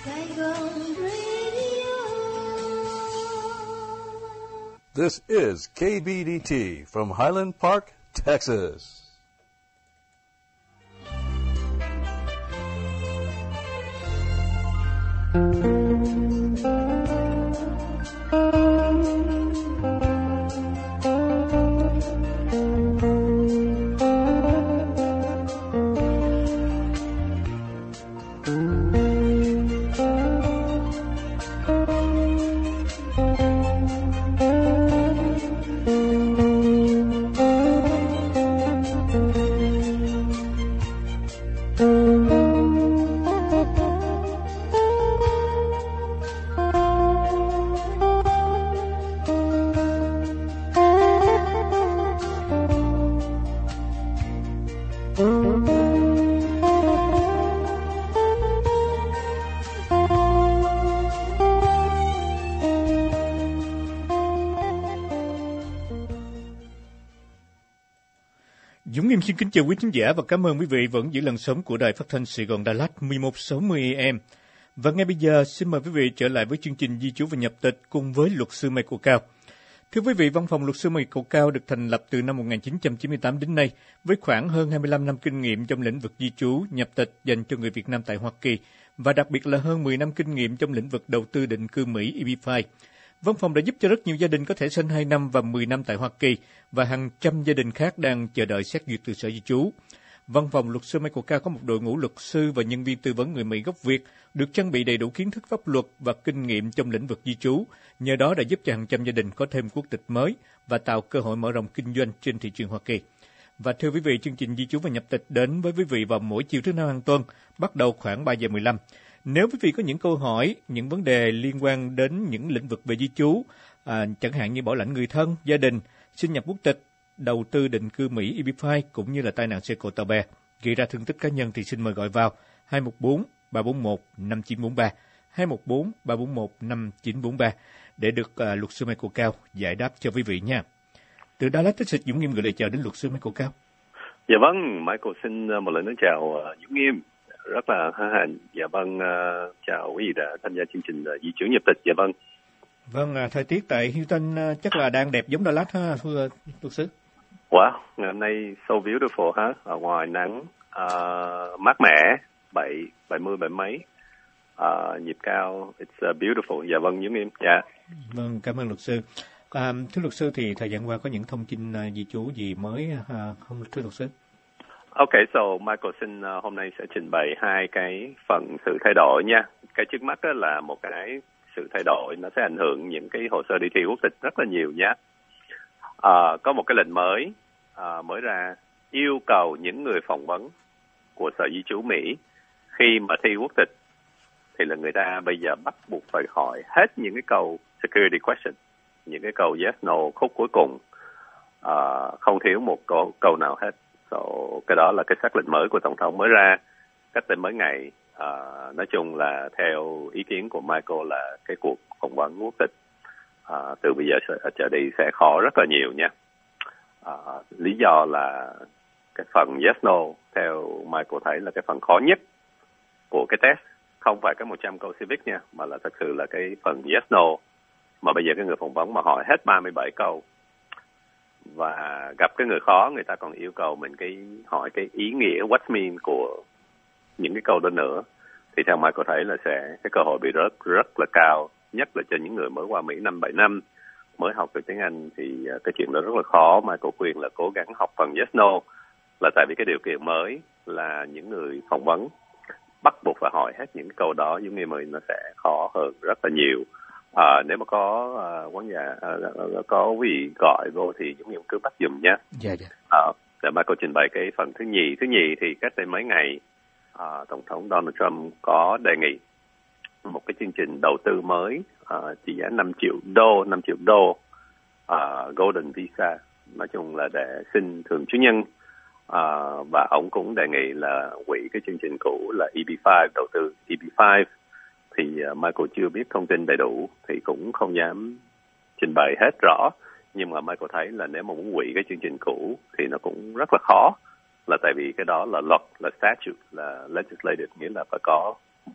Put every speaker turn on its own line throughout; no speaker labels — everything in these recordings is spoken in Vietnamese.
Saigon Radio.
This is KBDT from Highland Park, Texas.
Dũng Nghiêm xin kính chào quý khán giả và cảm ơn quý vị vẫn giữ làn sóng của Đài Phát thanh Sài Gòn Đà Lạt 1160 AM. Và ngay bây giờ xin mời quý vị trở lại với chương trình Di trú và nhập tịch cùng với luật sư Michael Cao. Thưa quý vị, văn phòng luật sư Michael Cao được thành lập từ năm 1998 đến nay với khoảng hơn 25 năm kinh nghiệm trong lĩnh vực di trú, nhập tịch dành cho người Việt Nam tại Hoa Kỳ và đặc biệt là hơn 10 năm kinh nghiệm trong lĩnh vực đầu tư định cư Mỹ EB-5. Văn phòng đã giúp cho rất nhiều gia đình có thẻ xanh 2 năm và 10 năm tại Hoa Kỳ và hàng trăm gia đình khác đang chờ đợi xét duyệt từ Sở Di trú. Văn phòng luật sư Michael Cao có một đội ngũ luật sư và nhân viên tư vấn người Mỹ gốc Việt được trang bị đầy đủ kiến thức pháp luật và kinh nghiệm trong lĩnh vực di trú. Nhờ đó đã giúp cho hàng trăm gia đình có thêm quốc tịch mới và tạo cơ hội mở rộng kinh doanh trên thị trường Hoa Kỳ. Và thưa quý vị, chương trình Di trú và nhập tịch đến với quý vị vào mỗi chiều thứ Năm hàng tuần, bắt đầu khoảng 3 giờ 15. Nếu quý vị có những câu hỏi, những vấn đề liên quan đến những lĩnh vực về di trú, chẳng hạn như bảo lãnh người thân, gia đình, xin nhập quốc tịch, đầu tư định cư Mỹ EB-5 cũng như là tai nạn xe cộ tàu bè, gây ra thương tích cá nhân thì xin mời gọi vào 214-341-5943, 214-341-5943 để được luật sư Michael Cao giải đáp cho quý vị nha. Từ Dallas, Texas, Dũng Nghiêm gửi lời chào đến luật sư Michael Cao.
Dạ vâng, Michael xin một lần nữa chào Dũng Nghiêm. Rất là hân hạnh. Dạ vâng, chào quý vị đã tham gia chương trình Di trú nhập tịch. Dạ vâng.
Vâng, thời tiết tại Houston chắc là đang đẹp giống Đà Lạt ha, thưa luật sư.
Wow, ngày hôm nay so beautiful ha. Ở ngoài nắng mát mẻ, 70 mấy. Nhiệt cao, it's beautiful. Dạ vâng, Dũng Nghiêm. Dạ.
Vâng, cảm ơn luật sư. Thưa luật sư thì thời gian qua có những thông tin di trú gì mới không thưa luật sư?
Okay, so Michael xin hôm nay sẽ trình bày hai cái phần sự thay đổi nha. Cái trước mắt đó là một cái sự thay đổi nó sẽ ảnh hưởng những cái hồ sơ đi thi quốc tịch rất là nhiều nhé. Có một cái lệnh mới mới ra yêu cầu những người phỏng vấn của Sở Di trú Mỹ khi mà thi quốc tịch thì là người ta bây giờ bắt buộc phải hỏi hết những cái câu security question, những cái câu yes no khúc cuối cùng, không thiếu một câu nào hết. Cái đó là cái sắc lệnh mới của Tổng thống mới ra cách đây mấy ngày. Nói chung là theo ý kiến của Michael là cái cuộc phỏng vấn quốc tịch từ bây giờ trở đi sẽ khó rất là nhiều nha. Lý do là cái phần yes no theo Michael thấy là cái phần khó nhất của cái test, không phải cái 100 câu civic nha, mà là thật sự là cái phần yes no mà bây giờ cái người phỏng vấn mà hỏi hết 37 câu và gặp cái người khó, người ta còn yêu cầu mình hỏi cái ý nghĩa what mean của những cái câu đó nữa, thì theo Michael thấy là cái cơ hội bị rất là cao, nhất là cho những người mới qua Mỹ 5-7 năm mới học được tiếng Anh thì cái chuyện đó rất là khó. Michael khuyên là cố gắng học phần yes no, là tại vì cái điều kiện mới là những người phỏng vấn bắt buộc phải hỏi hết những cái câu đó, giống như mình nó sẽ khó hơn rất là nhiều. Nếu mà có quán giả có quý vị gọi vô thì giống như cứ bắt giùm nhé.
Dạ.
Để Michael trình bày cái phần thứ nhì thì cách đây mấy ngày Tổng thống Donald Trump có đề nghị một cái chương trình đầu tư mới trị giá 5 triệu đô Golden Visa, nói chung là để xin thường trú nhân, và ông cũng đề nghị là hủy cái chương trình cũ là EB-5, đầu tư EB-5. Thì Michael chưa biết thông tin đầy đủ thì cũng không dám trình bày hết rõ, nhưng mà Michael thấy là nếu mà muốn hủy cái chương trình cũ thì nó cũng rất là khó, là tại vì cái đó là luật, là statute, là legislative, nghĩa là phải có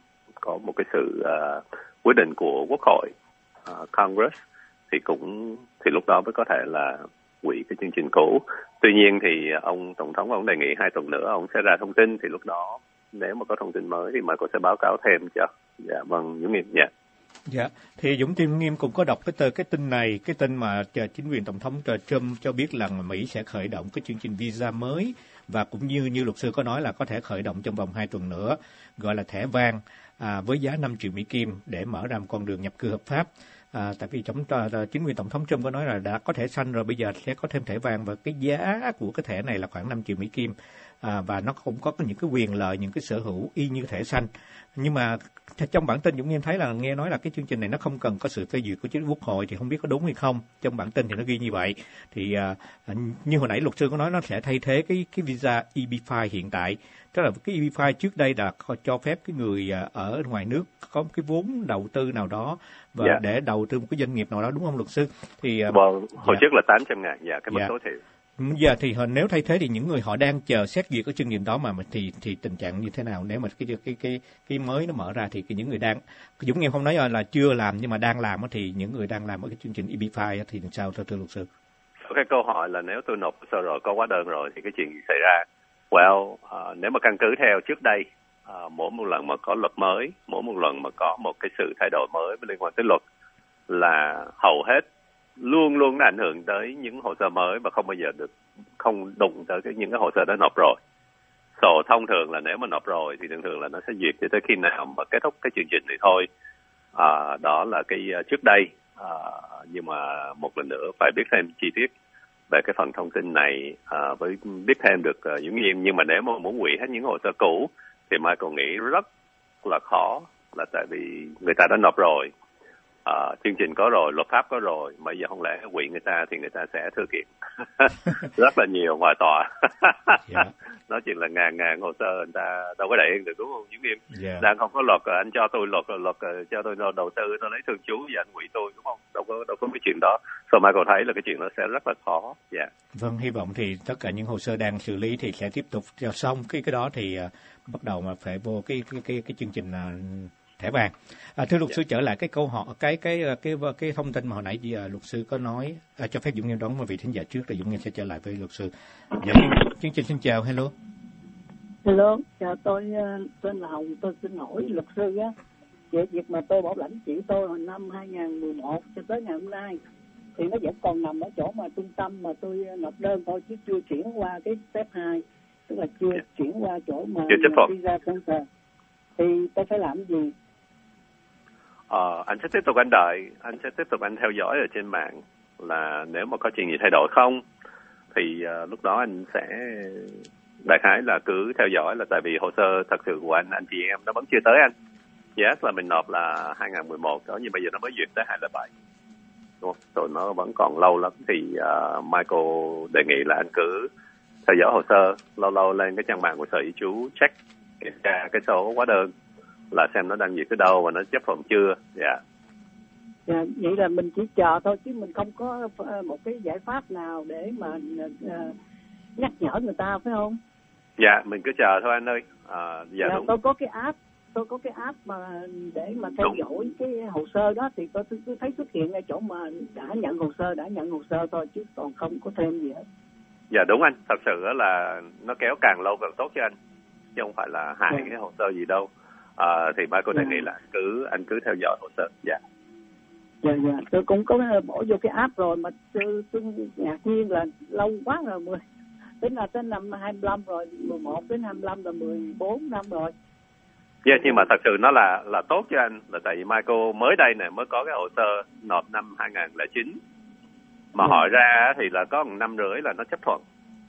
có một cái sự quyết định của Quốc hội, Congress, thì lúc đó mới có thể là hủy cái chương trình cũ. Tuy nhiên thì ông Tổng thống ông đề nghị 2 tuần nữa ông sẽ ra thông tin, thì lúc đó nếu mà có thông tin mới thì Michael sẽ báo cáo thêm cho. Dạ vâng, Dũng Nghiêm.
Dạ, thì Dũng Nghiêm cũng có đọc cái tin này, cái tin mà chính quyền Tổng thống Trump cho biết là Mỹ sẽ khởi động cái chương trình visa mới, và cũng như luật sư có nói là có thể khởi động trong vòng 2 tuần nữa, gọi là thẻ vàng, với giá 5 triệu Mỹ Kim để mở ra một con đường nhập cư hợp pháp. Tại vì chính quyền Tổng thống Trump có nói là đã có thẻ xanh rồi, bây giờ sẽ có thêm thẻ vàng, và cái giá của cái thẻ này là khoảng 5 triệu Mỹ Kim, và nó cũng có những cái quyền lợi, những cái sở hữu y như thẻ xanh. Nhưng mà trong bản tin Dũng thấy là nghe nói là cái chương trình này nó không cần có sự phê duyệt của chính Quốc hội, thì không biết có đúng hay không. Trong bản tin thì nó ghi như vậy. Thì như hồi nãy luật sư có nói, nó sẽ thay thế cái visa EB-5 hiện tại. Tức là cái EB-5 trước đây là cho phép cái người ở ngoài nước có một cái vốn đầu tư nào đó và để đầu tư một cái doanh nghiệp nào đó, đúng không luật sư? Thì
hồi trước là 800.000, cái mức tối thiểu.
Giờ thì nếu thay thế thì những người họ đang chờ xét duyệt cái chương trình đó mà thì tình trạng như thế nào nếu mà cái mới nó mở ra, thì những người đang, Dũng em không nói là chưa làm nhưng mà đang làm thì những người đang làm ở cái chương trình EB-5 thì làm sao thưa luật sư?
Cái câu hỏi là nếu tôi nộp sơ rồi, có hóa đơn rồi thì cái chuyện gì xảy ra? Nếu mà căn cứ theo trước đây, mỗi một lần mà có luật mới, mỗi một lần mà có một cái sự thay đổi mới liên quan tới luật, là hầu hết luôn nó ảnh hưởng tới những hồ sơ mới và không bao giờ không đụng tới những cái hồ sơ đã nộp rồi. Thông thường là nếu mà nộp rồi thì thường là nó sẽ duyệt cho tới khi nào mà kết thúc cái chương trình thì thôi. Đó là cái trước đây. Nhưng mà một lần nữa phải biết thêm chi tiết về cái phần thông tin này, với biết thêm được Dũng Nghiêm. Nhưng mà nếu mà muốn hủy hết những hồ sơ cũ thì Michael nghĩ rất là khó, là tại vì người ta đã nộp rồi. Chương trình có rồi, luật pháp có rồi, bây giờ không lẽ hủy người ta thì người ta sẽ thư kiện rất là nhiều ngoài tòa. Nói chuyện là ngàn hồ sơ, người ta đâu có đẩy được, đúng không Dũng Nghiêm? Đang không có luật, anh cho tôi luật cho tôi đầu tư, tôi lấy thường trú và anh hủy tôi, đúng không? Đâu có cái chuyện đó. Michael thấy là cái chuyện đó sẽ rất là khó.
Vâng, hy vọng thì tất cả những hồ sơ đang xử lý thì sẽ tiếp tục cho xong cái đó thì bắt đầu mà phải vô cái chương trình thẻ vàng. Thưa luật sư, trở lại cái câu hỏi, cái thông tin mà hồi nãy luật sư có nói, cho phép Dũng Nghiêm đón một vị thính giả trước rồi Dũng Nghiêm sẽ trở lại với luật sư. Chương trình xin chào, hello.
Hello, chào, tôi tên là Hồng, tôi xin hỏi luật sư á, về việc mà tôi bảo lãnh chị tôi hồi năm 2011 cho tới ngày hôm nay thì nó vẫn còn nằm ở chỗ mà trung tâm mà tôi nộp đơn thôi, chứ chưa chuyển qua cái step 2, tức là chưa chuyển qua chỗ mà visa center. Thì tôi phải làm gì?
Anh sẽ tiếp tục anh theo dõi ở trên mạng là nếu mà có chuyện gì thay đổi không thì lúc đó anh sẽ đại khái là cứ theo dõi, là tại vì hồ sơ thật sự của anh chị em nó vẫn chưa tới anh. Là mình nộp là 2011 đó, nhưng bây giờ nó mới duyệt tới 2007, đúng không? Rồi nó vẫn còn lâu lắm, thì Michael đề nghị là anh cứ theo dõi hồ sơ, lâu lên cái trang mạng của Sở Di trú check, kiểm tra cái số hóa đơn là xem nó đang duyệt tới đâu và nó chấp thuận chưa.
Vậy là mình chỉ chờ thôi chứ mình không có một cái giải pháp nào để mà nhắc nhở người ta, phải không?
Mình cứ chờ thôi anh ơi. Đúng.
Tôi có cái app mà để mà theo dõi cái hồ sơ đó, thì tôi thấy xuất hiện ở chỗ mà đã nhận hồ sơ thôi, chứ còn không có thêm gì hết.
Đúng anh, thật sự là nó kéo càng lâu càng tốt cho anh, chứ không phải là hại cái hồ sơ gì đâu. Thì Michael đề nghị là anh cứ theo dõi hồ sơ.
Tôi cũng có bỏ vô cái app rồi mà tôi ngạc nhiên là lâu quá rồi, tính là tới năm 25 rồi, 11 đến 25 là 14 năm rồi.
Nhưng mà thật sự nó là tốt cho anh, là tại vì Michael mới đây này mới có cái hồ sơ nộp năm 2009 mà hỏi ra thì là có 1 năm rưỡi là nó chấp thuận.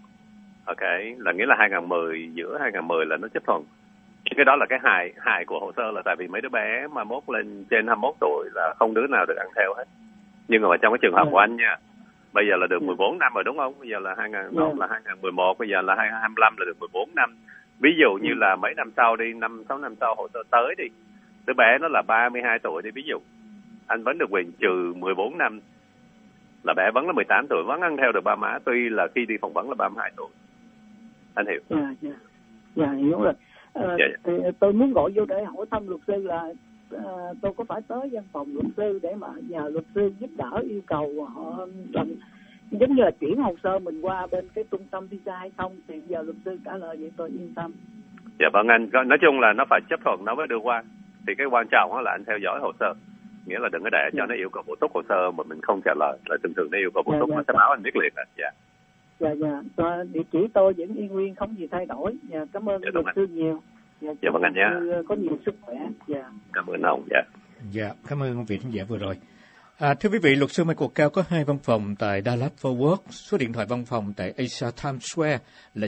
Là nghĩa là 2010, giữa 2010 là nó chấp thuận. Cái đó là cái hài của hồ sơ, là tại vì mấy đứa bé mà mốt lên trên 21 tuổi là không đứa nào được ăn theo hết. Nhưng mà trong cái trường hợp của anh nha, bây giờ là được 14 năm rồi, đúng không? Bây giờ là 2011, bây giờ là 2025 là được 14 năm. Ví dụ như là mấy năm sau đi, 5-6 năm sau hồ sơ tới đi, đứa bé nó là 32 tuổi đi, ví dụ, anh vẫn được quyền trừ 14 năm, là bé vẫn là 18 tuổi, vẫn ăn theo được ba má, tuy là khi đi phỏng vấn là 32 tuổi. Anh hiểu?
Hiểu rồi. Thì tôi muốn gọi vô để hỏi thăm luật sư là tôi có phải tới văn phòng luật sư để mà nhờ luật sư giúp đỡ yêu cầu họ làm giống như là chuyển hồ sơ mình qua bên cái trung tâm visa hay không, thì giờ luật sư trả lời vậy tôi yên tâm.
Dạ vâng anh, nói chung là nó phải chấp thuận nó mới đưa qua. Thì cái quan trọng là anh theo dõi hồ sơ, nghĩa là đừng có để cho nó yêu cầu bổ túc hồ sơ mà mình không trả lời. Là thường nó yêu cầu bổ túc nó sẽ báo anh biết liền.
Dạ. Địa chỉ tôi vẫn y nguyên, không gì thay đổi. Dạ, cảm ơn luật sư nhiều.
Dạ vâng anh nhé.
Có nhiều sức khỏe. Dạ.
Cảm ơn ông.
Dạ, cảm ơn vị khán giả vừa rồi. Thưa quý vị, luật sư Michael Cao có 2 văn phòng tại Dallas Fort Worth. Số điện thoại văn phòng tại Asia Times Square là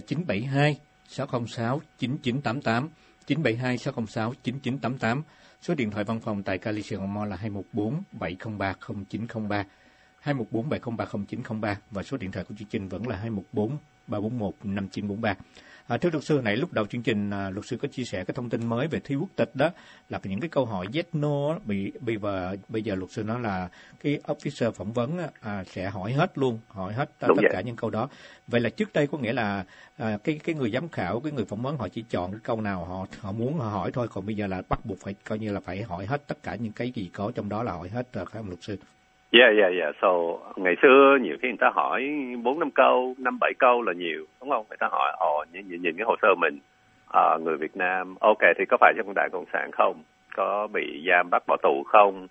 972-606-9988, 972-606-9988. Số điện thoại văn phòng tại California Mall là 214-703-0903, 214-703-0903, và số điện thoại của chương trình vẫn là 214-341-5943. Thưa luật sư, nãy lúc đầu chương trình luật sư có chia sẻ cái thông tin mới về thi quốc tịch đó, là những cái câu hỏi yes no bây giờ luật sư nói là cái officer phỏng vấn sẽ hỏi hết luôn, hỏi hết tất cả những câu đó. Vậy là trước đây có nghĩa là cái người giám khảo, cái người phỏng vấn họ chỉ chọn cái câu nào họ muốn họ hỏi thôi, còn bây giờ là bắt buộc phải coi như là phải hỏi hết tất cả những cái gì có trong đó là hỏi hết phải không luật sư?
Yeah. So, ngày xưa nhiều khi người ta hỏi 4-5 câu, 5-7 câu là nhiều, đúng không? Người ta hỏi, nhìn cái hồ sơ mình, người Việt Nam, ok, thì có phải trong Đảng Cộng sản không? Có bị giam bắt bỏ tù không?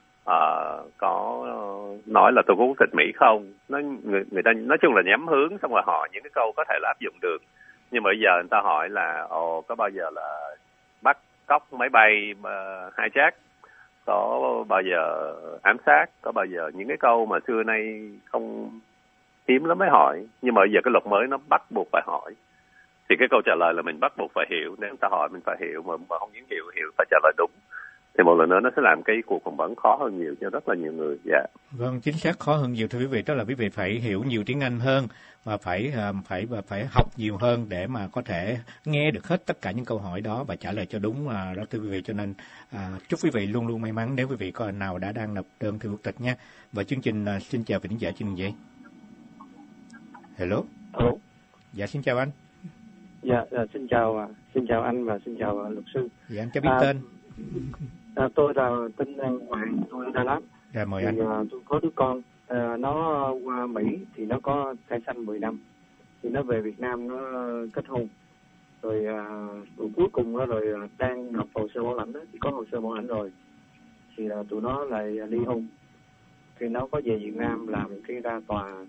Có nói là tôi có quốc tịch Mỹ không? Người ta nói chung là nhắm hướng, xong rồi hỏi những cái câu có thể là áp dụng được. Nhưng mà bây giờ người ta hỏi là, có bao giờ là bắt cóc máy bay hijack? Có bao giờ ám sát, có bao giờ những cái câu mà xưa nay không hiếm lắm mới hỏi, nhưng mà bây giờ cái luật mới nó bắt buộc phải hỏi, thì cái câu trả lời là mình bắt buộc phải hiểu. Nếu người ta hỏi mình phải hiểu, mà không những hiểu phải trả lời đúng, thì một lần nữa nó sẽ làm cái cuộc phỏng vấn khó hơn nhiều cho rất là nhiều người.
Vâng, chính xác, khó hơn nhiều thưa quý vị, đó là quý vị phải hiểu nhiều tiếng Anh hơn và phải học nhiều hơn để mà có thể nghe được hết tất cả những câu hỏi đó và trả lời cho đúng đó thưa quý vị. Cho nên chúc quý vị luôn luôn may mắn nếu quý vị có nào đang nộp đơn thi quốc tịch nha. Và chương trình xin chào vị khán giả trên đường dây. Hello. Dạ xin chào anh.
Dạ xin chào anh và xin chào luật sư.
Dạ anh cho biết tên.
Tôi là tên Hoàng, tôi ở Đà Lạt.
Dạ mời anh.
Tôi có đứa con, nó qua Mỹ thì nó có thai sanh 10 năm, thì nó về Việt Nam nó kết hôn, rồi cuối cùng nó rồi đang nộp hồ sơ bảo lãnh đó, thì có hồ sơ bảo lãnh rồi, thì là tụi nó lại ly hôn, thì nó có về Việt Nam làm cái ra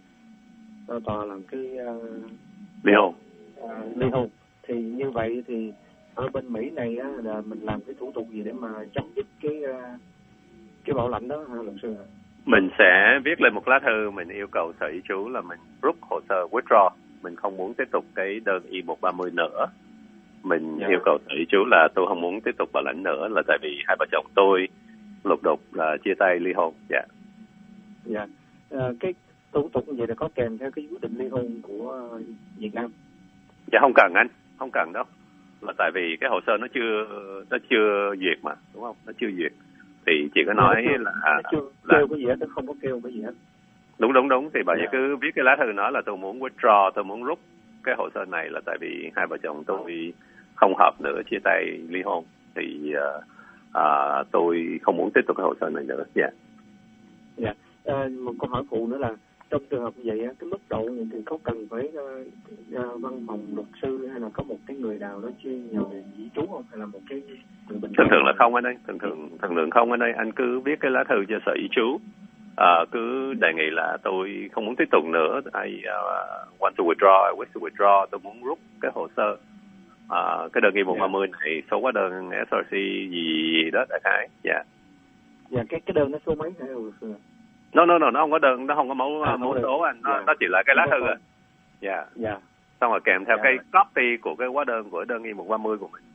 tòa làm cái ly hôn, thì như vậy thì ở bên Mỹ này á, là mình làm cái thủ tục gì để mà chấm dứt cái bảo lãnh đó hả luật sư?
Mình sẽ viết lên một lá thư, mình yêu cầu Sở Di trú là mình rút hồ sơ withdraw, mình không muốn tiếp tục cái đơn I-130 nữa. Mình yêu cầu Sở Di trú là tôi không muốn tiếp tục bảo lãnh nữa, là tại vì hai vợ chồng tôi lục đục là chia tay ly hôn.
Cái thủ tục như vậy là có kèm theo cái quyết định ly hôn của Việt Nam?
Dạ không cần anh, không cần đâu, là tại vì cái hồ sơ nó chưa duyệt mà, đúng không? Nó chưa duyệt thì chỉ có nói
nó chưa kêu cái gì hết, nó không có kêu cái gì hết.
Đúng, thì bà cứ viết cái lá thư nói là tôi muốn withdraw, tôi muốn rút cái hồ sơ này là tại vì hai vợ chồng tôi không hợp nữa, chia tay ly hôn, thì tôi không muốn tiếp tục cái hồ sơ này nữa.
Một câu hỏi phụ nữa là trong trường hợp như vậy cái mức độ thì có cần phải văn phòng luật sư hay là có một cái người nào đó chuyên nhờ về di trú không, hay là một cái người bình
thường là không ở đây, thường không ở đây. Anh cứ viết cái lá thư cho Sở Di trú, cứ đề nghị là tôi không muốn tiếp tục nữa, I want to withdraw, I wish to withdraw, tôi muốn rút cái hồ sơ, cái đơn I-130 này, số hóa đơn SRC gì đó đại khái.
Cái đơn nó số mấy hả luật sư?
No, nó không có đơn, nó không có mẫu số anh, nó chỉ là cái lá thư à. Xong rồi kèm theo cái copy của cái hóa đơn của đơn I-130 của mình.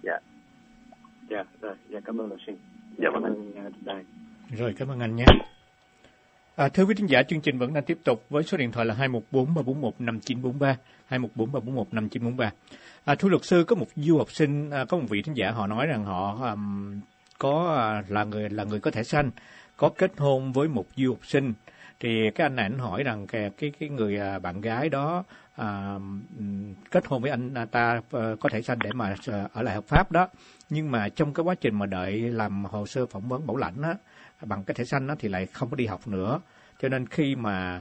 Cảm ơn luật sư.
Cảm ơn
anh. Rồi, cảm ơn anh nhé. Thưa quý khán giả, chương trình vẫn đang tiếp tục với số điện thoại là 214-341-5943, 214-341-5943. Thưa luật sư, có một du học sinh, có một vị khán giả họ nói rằng họ là người có thẻ xanh, có kết hôn với một du học sinh Thì cái anh này anh hỏi rằng cái người bạn gái đó kết hôn với anh ta có thẻ xanh để mà ở lại hợp pháp đó, nhưng mà trong cái quá trình mà đợi làm hồ sơ phỏng vấn bảo lãnh á, bằng cái thẻ xanh á, thì lại không có đi học nữa, cho nên khi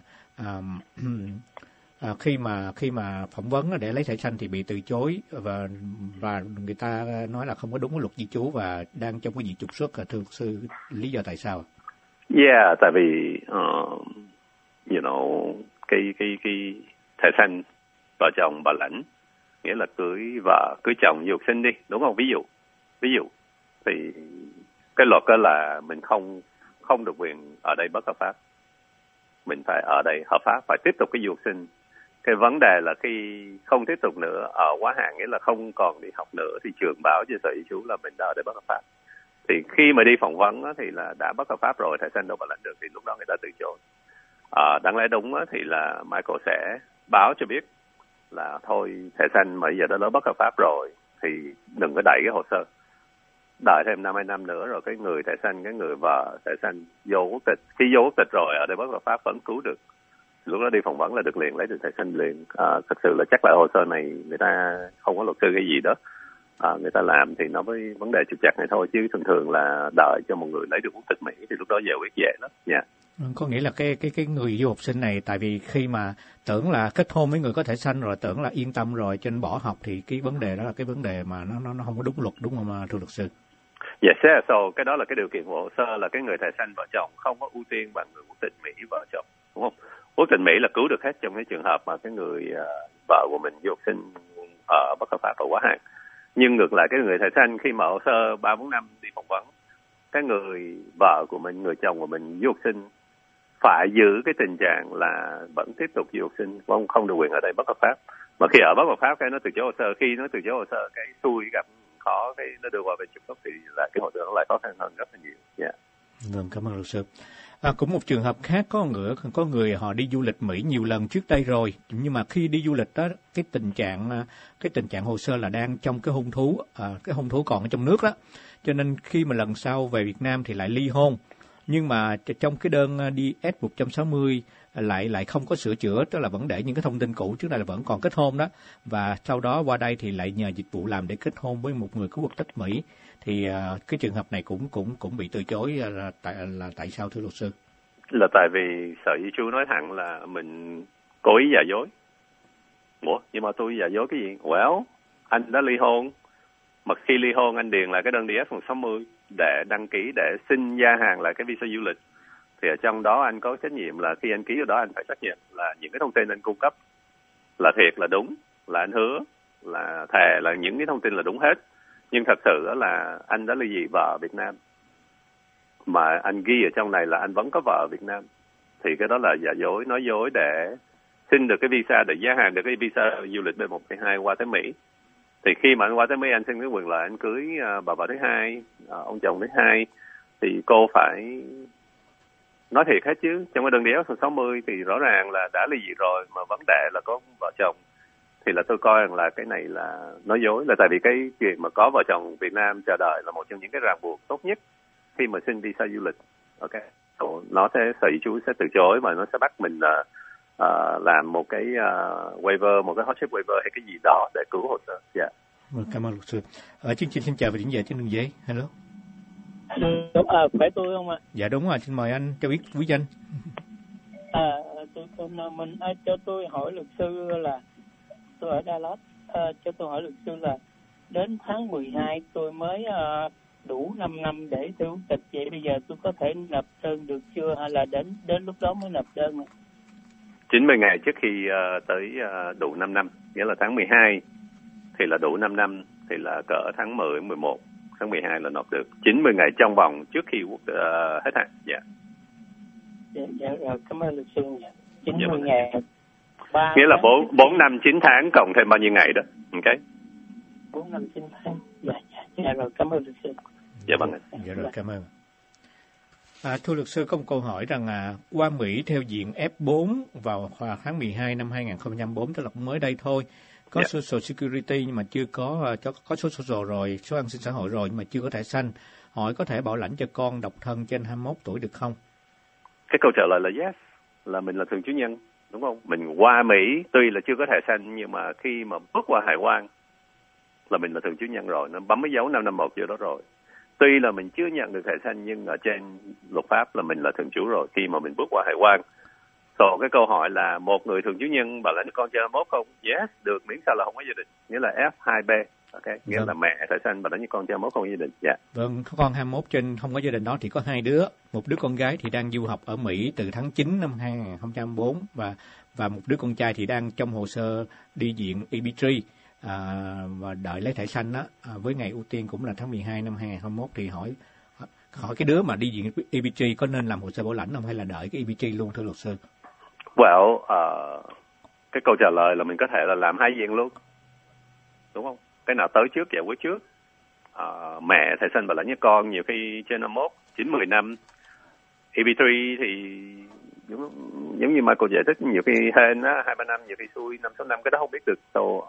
mà phỏng vấn để lấy thẻ xanh thì bị từ chối, và người ta nói là không có đúng với luật di trú và đang trong cái diện trục xuất. Thưa luật sư, lý do tại sao?
Yeah, tại vì cái thẻ xanh vợ chồng bảo lãnh nghĩa là cưới vợ cưới chồng du học sinh đi, đúng không? Ví dụ thì cái luật đó là mình không được quyền ở đây bất hợp pháp, mình phải ở đây hợp pháp, phải tiếp tục cái du học sinh. Cái vấn đề là khi không tiếp tục nữa, ở quá hạn nghĩa là không còn đi học nữa, thì trường báo cho sở di trú là mình đã ở đây bất hợp pháp. Thì khi mà đi phỏng vấn á, thì là đã bất hợp pháp rồi, thẻ xanh đâu bảo lãnh được, thì lúc đó người ta từ chối. Đáng lẽ đúng á, thì là Michael sẽ báo cho biết là thôi thẻ xanh mà bây giờ đã bất hợp pháp rồi thì đừng có đẩy cái hồ sơ, đợi thêm 5-2 năm nữa rồi cái người thẻ xanh, cái người vợ thẻ xanh vô quốc tịch, khi vô quốc tịch rồi ở đây bất hợp pháp vẫn cứu được, lúc đó đi phỏng vấn là được liền, lấy được thẻ xanh liền. Thật sự là chắc là hồ sơ này người ta không có luật sư cái gì đó, người ta làm thì nó với vấn đề trục trặc này thôi, chứ thường là đợi cho một người lấy được quốc tịch Mỹ thì lúc đó giải quyết dễ lắm. Yeah.
Có nghĩa là cái người du học sinh này, tại vì khi mà tưởng là kết hôn với người có thẻ xanh rồi, tưởng là yên tâm rồi cho nên bỏ học, thì cái vấn đề đó là cái vấn đề mà nó không có đúng luật, đúng không thưa luật sư?
Yes, so cái đó là cái điều kiện của hồ sơ, là cái người thẻ xanh vợ chồng không có ưu tiên bằng người quốc tịch Mỹ vợ chồng, đúng không? Quốc tịch Mỹ là cứu được hết trong cái trường hợp mà cái người vợ của mình du học sinh ở bất hợp pháp ở quá hạn. Nhưng ngược lại cái người thẻ xanh khi mở hồ sơ 3-4 năm đi phỏng vấn, cái người vợ của mình, người chồng của mình du học sinh phải giữ cái tình trạng là vẫn tiếp tục du học sinh, không được quyền ở đây bất hợp pháp. Mà khi ở bất hợp pháp cái nó từ chối hồ sơ, khi nó từ chối hồ sơ cái xui gặp khó, cái nó đưa qua về trục xuất thì là cái hồ sơ nó lại khó khăn hơn rất là nhiều. Yeah.
Vâng, cảm ơn luật sư. Cũng một trường hợp khác, có người họ đi du lịch Mỹ nhiều lần trước đây rồi, nhưng mà khi đi du lịch đó, cái tình trạng hồ sơ là đang trong cái hôn thú còn ở trong nước đó, cho nên khi mà lần sau về Việt Nam thì lại ly hôn. Nhưng mà trong cái đơn DS-160 lại không có sửa chữa, tức là vẫn để những cái thông tin cũ, trước đây là vẫn còn kết hôn đó, và sau đó qua đây thì lại nhờ dịch vụ làm để kết hôn với một người có quốc tịch Mỹ. Thì cái trường hợp này cũng bị từ chối, là tại sao thưa luật sư?
Là tại vì sở di trú nói thẳng là mình cố ý giả dối. Nhưng mà tôi giả dối cái gì? Well, anh đã ly hôn, mà khi ly hôn anh điền lại cái đơn DS-160 để đăng ký để xin gia hạn lại cái visa du lịch, thì ở trong đó anh có trách nhiệm là khi anh ký vào đó anh phải xác nhận là những cái thông tin anh cung cấp là thiệt, là đúng, là anh hứa, là thề, là những cái thông tin là đúng hết. Nhưng thật sự là anh đã ly dị vợ ở Việt Nam, mà anh ghi ở trong này là anh vẫn có vợ ở Việt Nam, thì cái đó là giả dối, nói dối để xin được cái visa, để gia hạn được cái visa du lịch B1, B2 qua tới Mỹ. Thì khi mà anh qua tới Mỹ, anh xin cái quyền lợi anh cưới bà vợ thứ hai, ông chồng thứ hai, thì cô phải nói thiệt hết chứ. Trong cái đơn DS-160 thì rõ ràng là đã ly dị rồi, mà vấn đề là có vợ chồng, thì là tôi coi rằng là cái này là nói dối. Là tại vì cái chuyện mà có vợ chồng Việt Nam chờ đợi là một trong những cái ràng buộc tốt nhất khi mà xin visa du lịch. Ok, nó sẽ sở di trú sẽ từ chối, và nó sẽ bắt mình làm một cái waiver, một cái hardship waiver hay cái gì đó để cứu hồ sơ. Yeah.
Cảm ơn luật sư. Ở chương trình xin chào và diễn giả trên đường dây. Hello.
Phải tôi không ạ?
Dạ đúng rồi, xin mời anh cho biết quý danh.
Mình cho tôi hỏi luật sư là tôi ở Dallas, cho tôi hỏi luật sư là đến tháng 12 tôi mới đủ 5 năm để tôi quốc tịch, vậy bây giờ tôi có thể nộp đơn được chưa, hay là đến lúc đó mới nộp đơn ạ?
90 ngày trước khi tới đủ 5 năm, nghĩa là tháng 12 thì là đủ 5 năm, thì là cỡ tháng 10, 11, tháng 12 là nộp được. 90 ngày trong vòng trước khi hết hạn. Dạ.
Dạ, rồi, cảm ơn luật sư. 90 ngày.
Nghĩa là 4 năm 9 tháng cộng thêm bao nhiêu ngày đó. Ok.
4 năm 9 tháng. Dạ rồi, cảm ơn luật sư.
Dạ vâng.
Dạ rồi, cảm ơn. Thưa luật sư, có một câu hỏi rằng qua Mỹ theo diện F4 vào tháng 12 năm 2004, tức là cũng mới đây thôi, có Social Security nhưng mà chưa có số social rồi, số an sinh xã hội rồi nhưng mà chưa có thẻ xanh. Hỏi có thể bảo lãnh cho con độc thân trên 21 tuổi được không?
Cái câu trả lời là yes. là mình là thường trú nhân, đúng không? Mình qua Mỹ tuy là chưa có thẻ xanh, nhưng mà khi mà bước qua hải quan là mình là thường trú nhân rồi, nó bấm cái dấu 551 vô đó rồi. Tuy là mình chưa nhận được thẻ xanh, nhưng ở trên luật pháp là mình là thường trú rồi khi mà mình bước qua hải quan. Cái câu hỏi là một người thường trú nhân bảo lãnh cho con trên 21 không? Yes, được, miễn sao là không có gia đình, nghĩa là F2B. Okay. Nghĩa là mẹ thẻ xanh bảo lãnh cho con trên 21 không có gia đình. Yeah.
Vâng, con 21 trên không có gia đình đó thì có 2 đứa. Một đứa con gái thì đang du học ở Mỹ từ tháng 9 năm 2004 và một đứa con trai thì đang trong hồ sơ đi diện EB3 và đợi lấy thẻ xanh đó, với ngày ưu tiên cũng là tháng 12 năm 2021. Thì hỏi cái đứa mà đi diện EB3 có nên làm hồ sơ bảo lãnh không hay là đợi cái EB3 luôn thưa luật sư?
Well, cái câu trả lời là mình có thể là làm 2 diện luôn, đúng không? Cái nào tới trước giải quyết trước. Mẹ thẻ xanh bảo lãnh với con nhiều khi trên 51, 9-10 năm. EB3 thì giống như Michael giải thích, nhiều khi hên á 2-3 năm, nhiều khi xui 5-6 năm, cái đó không biết được.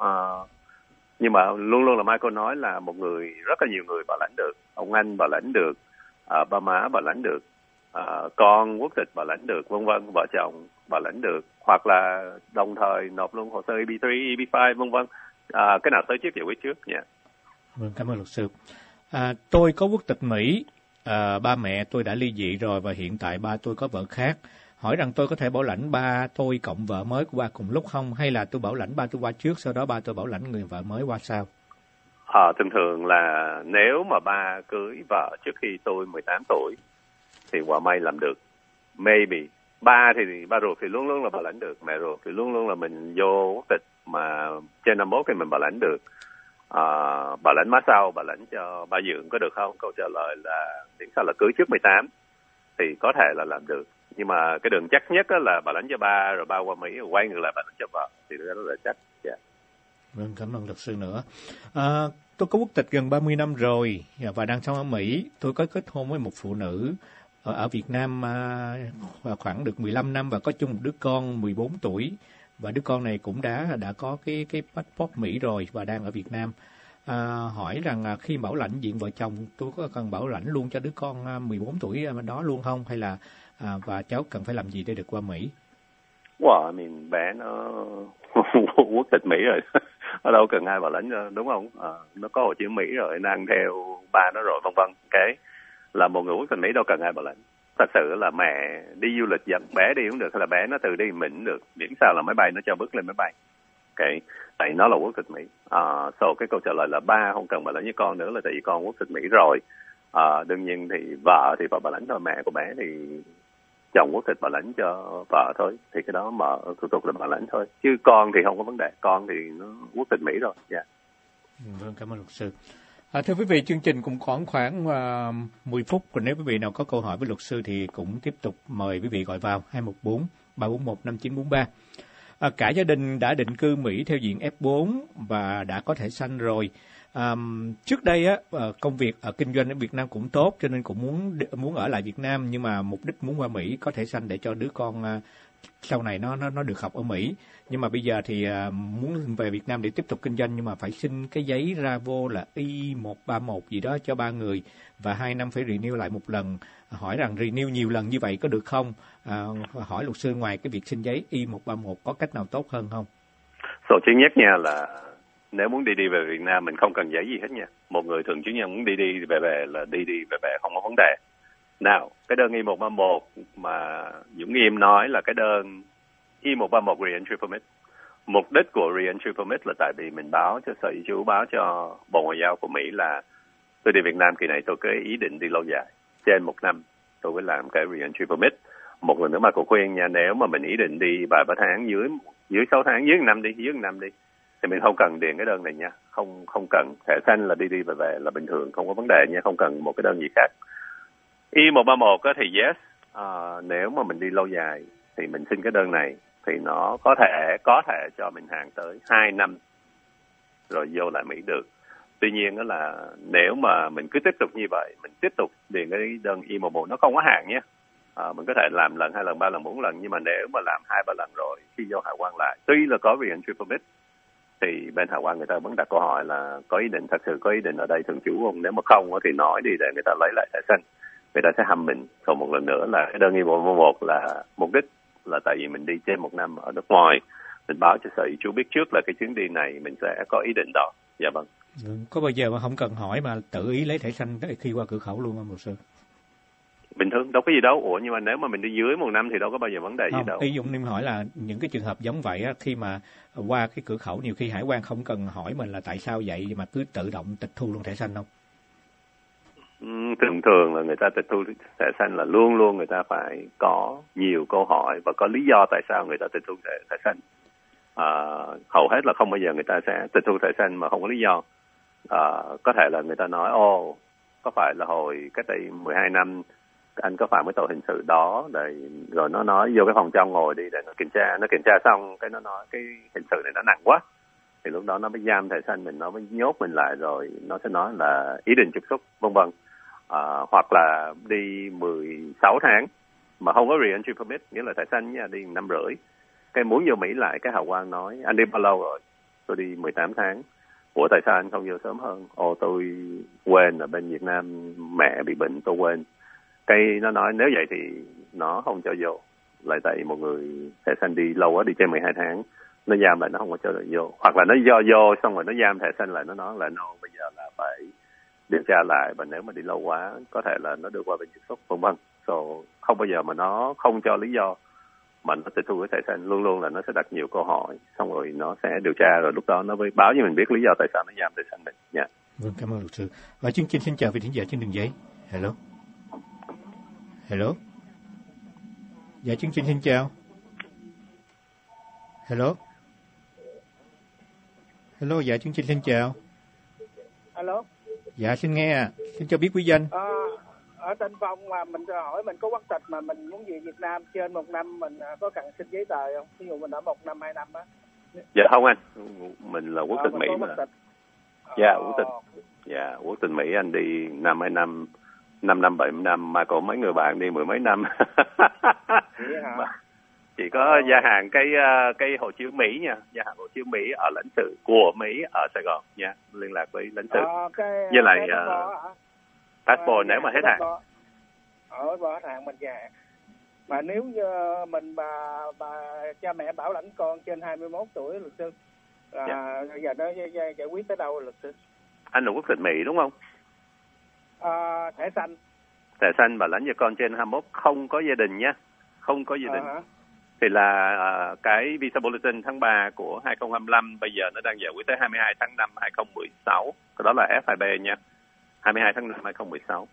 Nhưng mà luôn luôn là Michael nói là một người, rất là nhiều người bảo lãnh được. Ông anh bảo lãnh được, ba má bảo lãnh được, con quốc tịch bảo lãnh được, vân vân, vợ chồng bảo lãnh được, hoặc là đồng thời nộp luôn hồ sơ EB3, EB5, vân vân. Cái nào tới trước giải quyết trước nha.
Vâng, cảm ơn luật sư. Tôi có quốc tịch Mỹ, ba mẹ tôi đã ly dị rồi và hiện tại ba tôi có vợ khác. Hỏi rằng tôi có thể bảo lãnh ba tôi cộng vợ mới của ba cùng lúc không, hay là tôi bảo lãnh ba tôi qua trước, sau đó ba tôi bảo lãnh người vợ mới qua sau?
Thường thường là nếu mà ba cưới vợ trước khi tôi 18 tuổi thì quả may làm được. Maybe. Ba ruột thì luôn luôn là bảo lãnh được, mẹ ruột thì luôn luôn là mình vô quốc tịch mà trên 51 thì mình bảo lãnh được. Bảo lãnh má sau, bảo lãnh cho ba dượng có được không? Câu trả lời là miễn sao là cưới trước 18 thì có thể là làm được. Nhưng mà cái đường chắc nhất là bảo lãnh cho ba, rồi ba qua Mỹ rồi quay ngược lại bảo lãnh cho vợ thì đó là chắc. Yeah.
Vâng, cảm ơn luật sư nữa. Tôi có quốc tịch gần 30 năm rồi và đang sống ở Mỹ. Tôi có kết hôn với một phụ nữ ở Việt Nam khoảng được 15 năm và có chung một đứa con 14 tuổi. Và đứa con này cũng đã có cái passport Mỹ rồi và đang ở Việt Nam. Hỏi rằng khi bảo lãnh diện vợ chồng, tôi có cần bảo lãnh luôn cho đứa con 14 tuổi đó luôn không? Hay là và cháu cần phải làm gì để được qua Mỹ?
Bé nó quốc tịch Mỹ rồi. Nó đâu cần ai bảo lãnh, đúng không? Nó có hộ chiếu Mỹ rồi, nó ăn theo ba nó rồi, vân vân. Cái là một người quốc tịch Mỹ đâu cần ai bảo lãnh. Thật sự là mẹ đi du lịch dẫn bé đi cũng được, hay là bé nó tự đi mình cũng được, miễn sao là máy bay nó cho bước lên máy bay. Tại nó là quốc tịch Mỹ. Cái câu trả lời là ba không cần bảo lãnh với con nữa là tại vì con quốc tịch Mỹ rồi. Đương nhiên thì vợ thì phải bảo lãnh thôi, mẹ của bé thì chồng quốc tịch bảo lãnh cho vợ thôi, thì cái đó mở thủ tục là bảo lãnh thôi, chứ con thì không có vấn đề, con thì nó quốc tịch Mỹ rồi. Yeah.
Vâng, cảm ơn luật sư. Thưa quý vị, chương trình cũng khoảng 10 phút, và nếu quý vị nào có câu hỏi với luật sư thì cũng tiếp tục mời quý vị gọi vào 214 341 5943. Cả gia đình đã định cư Mỹ theo diện F4 và đã có thẻ xanh rồi. Trước đây công việc kinh doanh ở Việt Nam cũng tốt, cho nên cũng muốn ở lại Việt Nam, nhưng mà mục đích muốn qua Mỹ có thẻ xanh để cho đứa con sau này nó được học ở Mỹ. Nhưng mà bây giờ thì muốn về Việt Nam để tiếp tục kinh doanh, nhưng mà phải xin cái giấy ra vô là I-131 gì đó cho 3 người và 2 năm phải renew lại một lần. Hỏi rằng renew nhiều lần như vậy có được không? Hỏi luật sư, ngoài cái việc xin giấy I-131 có cách nào tốt hơn không?
Thứ nhất nha là nếu muốn đi về Việt Nam mình không cần giấy gì hết nha. Một người thường trú nhân muốn đi về là đi về không có vấn đề. Nào, cái đơn I-131 mà Dũng Nghiêm nói là cái đơn I-131 Re-entry Permit. Mục đích của Re-entry Permit là tại vì mình báo cho Sở Di trú, báo cho Bộ Ngoại giao của Mỹ là tôi đi Việt Nam kỳ này tôi có ý định đi lâu dài, trên 1 năm tôi mới làm cái Re-entry Permit. Một lần nữa mà cô khuyên nha, nếu mà mình ý định đi vài ba tháng, dưới 6 tháng, dưới 1 năm đi thì mình không cần điền cái đơn này nha, không cần. Thẻ xanh là đi về là bình thường, không có vấn đề nha, không cần một cái đơn gì khác. I-131 thì yes, nếu mà mình đi lâu dài thì mình xin cái đơn này thì nó có thể cho mình hàng tới 2 năm rồi vô lại Mỹ được. Tuy nhiên đó là nếu mà mình cứ tiếp tục như vậy, mình tiếp tục điền cái đơn I-131 nó không có hạn nhé. Mình có thể làm lần, 2 lần, 3 lần, 4 lần, nhưng mà nếu mà làm 2-3 lần rồi khi vô hải quan lại, tuy là có Re-entry Permit thì bên hải quan người ta vẫn đặt câu hỏi là thật sự có ý định ở đây thường trú không. Nếu mà không thì nói đi để người ta lấy lại thẻ xanh, người ta sẽ hâm mình. Còn một lần nữa là cái đơn I-131 là mục đích là tại vì mình đi trên 1 năm ở nước ngoài, mình báo cho Sở Di trú biết trước là cái chuyến đi này mình sẽ có ý định đó. Dạ vâng.
Có bao giờ mà không cần hỏi mà tự ý lấy thẻ xanh khi qua cửa khẩu luôn không luật sư?
Bình thường đâu có gì đâu. Ủa nhưng mà nếu mà mình đi dưới 1 năm thì đâu có bao giờ vấn đề gì đâu.
Ý Dũng Niêm hỏi là những cái trường hợp giống vậy á, khi mà qua cái cửa khẩu nhiều khi hải quan không cần hỏi mình là tại sao vậy mà cứ tự động tịch thu luôn thẻ xanh không?
Thường là người ta tịch thu thẻ xanh là luôn luôn người ta phải có nhiều câu hỏi và có lý do tại sao người ta tịch thu thẻ xanh. Hầu hết là không bao giờ người ta sẽ tịch thu thẻ xanh mà không có lý do. Có thể là người ta nói có phải là hồi cách đây 12 năm anh có phạm cái tội hình sự đó, rồi nó nói vô cái phòng trong ngồi đi để nó kiểm tra xong cái nó nói cái hình sự này nó nặng quá, thì lúc đó nó mới giam thẻ xanh mình, nó mới nhốt mình lại, rồi nó sẽ nói là ý định trục xuất vân vân. Hoặc là đi 16 tháng mà không có re-entry permit, nghĩa là thẻ xanh nha, đi 1 năm rưỡi, cái muốn vô Mỹ lại cái hào quan nói anh đi bao lâu rồi, tôi đi 18 tháng. Ủa tại sao anh không vô sớm hơn? Tôi quên ở bên Việt Nam mẹ bị bệnh tôi quên. Cái nó nói nếu vậy thì nó không cho vô, lại tại một người thẻ xanh đi lâu quá, đi trên 12 tháng, nó giam lại nó không có cho được vô. Hoặc là nó vô xong rồi nó giam thẻ xanh lại, nó nói là no, bây giờ là phải điều tra lại, và nếu mà đi lâu quá có thể là nó đưa qua bên trục xuất vân vân. Không bao giờ mà nó không cho lý do mà nó tịch thu cái thẻ xanh, luôn luôn là nó sẽ đặt nhiều câu hỏi, xong rồi nó sẽ điều tra, rồi lúc đó nó mới báo cho mình biết lý do tại sao nó giam thẻ xanh mình. Yeah.
Vâng, cảm ơn luật sư. Và chương trình xin chào vị khán giả trên đường dây. Hello. Dạ chương trình xin chào. Hello, dạ chương trình xin chào.
Alo.
Dạ xin nghe xin cho biết quý danh.
Ở trên phòng mà mình hỏi mình có quốc tịch mà mình muốn về Việt Nam trên 1 năm, mình có cần xin giấy tờ không? Ví dụ mình ở 1 năm 2 năm á.
Dạ không anh, mình là quốc tịch Mỹ mà. Dạ quốc tịch. Dạ quốc tịch Mỹ, anh đi 5 2 năm, 5 năm 7 năm, mà có mấy người bạn đi 10 mấy năm. Chỉ có gia hạn cái hộ chiếu Mỹ nha, gia hạn hộ chiếu Mỹ ở lãnh sự của Mỹ ở Sài Gòn nha, liên lạc với lãnh sự. Với lại passport nếu mà hết hạn.
Hết hạn mình về. Mà nếu như mình bà cha mẹ bảo lãnh con trên 21 tuổi luật sư, giờ nó giải quyết tới đâu luật sư?
Anh là quốc tịch Mỹ đúng không?
Thẻ xanh.
Thẻ xanh bảo lãnh cho con trên 21 không có gia đình nhé, không có gia đình. Thì là cái Visa Bulletin tháng 3 của 2025 bây giờ nó đang giải quyết tới 22 tháng 5 2016. Cái đó là F2B nha. 22 tháng 5 2016.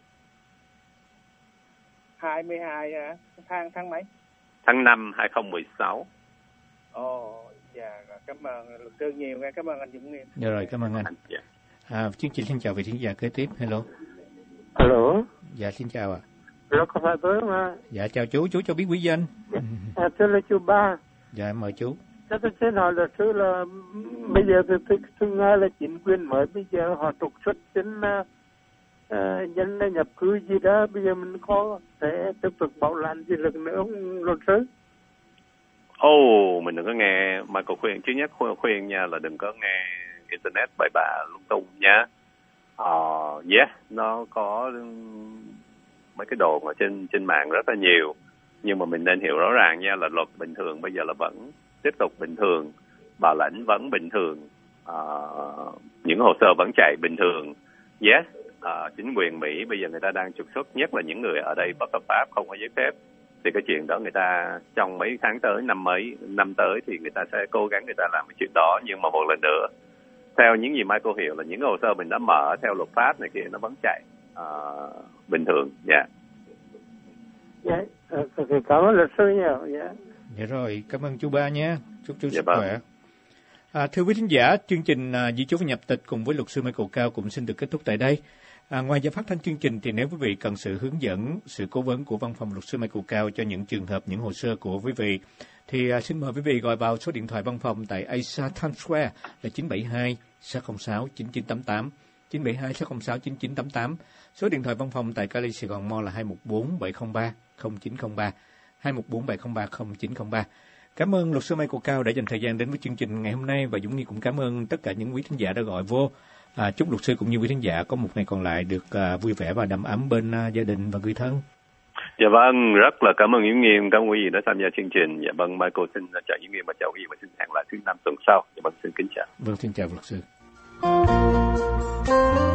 22 tháng mấy?
Tháng 5 2016.
Dạ, cảm ơn luật sư nhiều nghe, cảm ơn anh Dũng Niêm.
Dạ rồi, cảm ơn anh. Chương trình xin chào vị khán giả kế tiếp. Hello. Dạ xin chào ạ.
Hello, có phải tôi không ạ?
Dạ chào chú cho biết quý danh.
Tôi là chú Ba.
Dạ em mời chú.
Tôi xin hỏi luật sư là bây giờ tôi nghe là chính quyền mới bây giờ họ trục xuất đến dân nhập cư gì đó, bây giờ mình có thể tiếp tục bảo lãnh gì lần nữa không luật sư?
Mình đừng có nghe Michael khuyên, chứ nhất khuyên nha là đừng có nghe internet bậy bạ lung tung nha. Nó có mấy cái đồ mà trên mạng rất là nhiều, nhưng mà mình nên hiểu rõ ràng nha, là luật bình thường bây giờ là vẫn tiếp tục bình thường, bảo lãnh vẫn bình thường, những hồ sơ vẫn chạy bình thường. Chính quyền Mỹ bây giờ người ta đang trục xuất, nhất là những người ở đây bất hợp pháp không có giấy phép, thì cái chuyện đó người ta trong mấy tháng tới, năm tới thì người ta sẽ cố gắng người ta làm cái chuyện đó. Nhưng mà một lần nữa, theo những gì Michael hiểu là những hồ sơ mình đã mở theo luật pháp này kia nó vẫn chạy bình thường.
Cảm ơn luật sư nhiều.
Dạ rồi, cảm ơn chú Ba nhé, chúc chú sức khỏe. Thưa quý thính giả, chương trình Di trú và nhập tịch cùng với luật sư Michael Cao cũng xin được kết thúc tại đây. Ngoài giờ phát thanh chương trình thì nếu quý vị cần sự hướng dẫn, sự cố vấn của văn phòng luật sư Michael Cao cho những trường hợp, những hồ sơ của quý vị, thì xin mời quý vị gọi vào số điện thoại văn phòng tại Asia Times Square là 972-606-9988, 972-606-9988. Số điện thoại văn phòng tại Cali Sài Gòn Mall là 214-703-0903, 214-703-0903. Cảm ơn luật sư Michael Cao đã dành thời gian đến với chương trình ngày hôm nay, và Dũng Nghi cũng cảm ơn tất cả những quý thính giả đã gọi vô. Chúc luật sư cũng như quý thính giả có một ngày còn lại được vui vẻ và đầm ấm bên gia đình và người thân.
Dạ vâng, rất là cảm ơn Yến Nghiêm, cảm ơn quý vị đã tham gia chương trình. Dạ vâng, Michael xin chào Yến Nghiêm và chào quý vị và xin hẹn lại thứ 5 tuần sau. Dạ vâng, xin kính chào.
Vâng, xin chào luật sư.